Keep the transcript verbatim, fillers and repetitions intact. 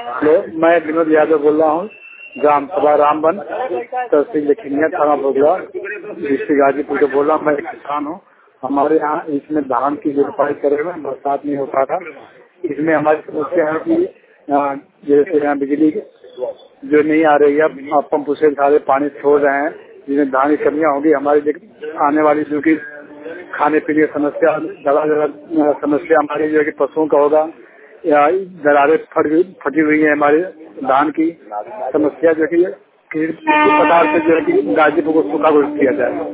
Hello, मैं विनोद यादव बोल रहा हूँ, ग्राम सभा रामबन, तहसील लखीनिया, थाना भोगला, डिस्ट्रिक्ट गाजीपुर से बोल रहा हूँ। मैं एक किसान हूँ। हमारे यहाँ इसमें धान की जो रोपाई करे हुए बरसात नहीं हो पा था। इसमें हमारी समस्या है कि जैसे यहाँ बिजली जो नहीं आ रही है, पंप से सारे पानी छोड़ रहे हैं, जिसमें धान की कमियाँ होगी। हमारी आने वाली जो की खाने पीने की समस्या, दवा दवा समस्या हमारी जो है कि पशुओं का होगा, या दरारें फट फटी हुई है हमारे धान की समस्या, जो कि किसी प्रकार से जो है कि गाजीपुर को सूखा घोषित किया जाए।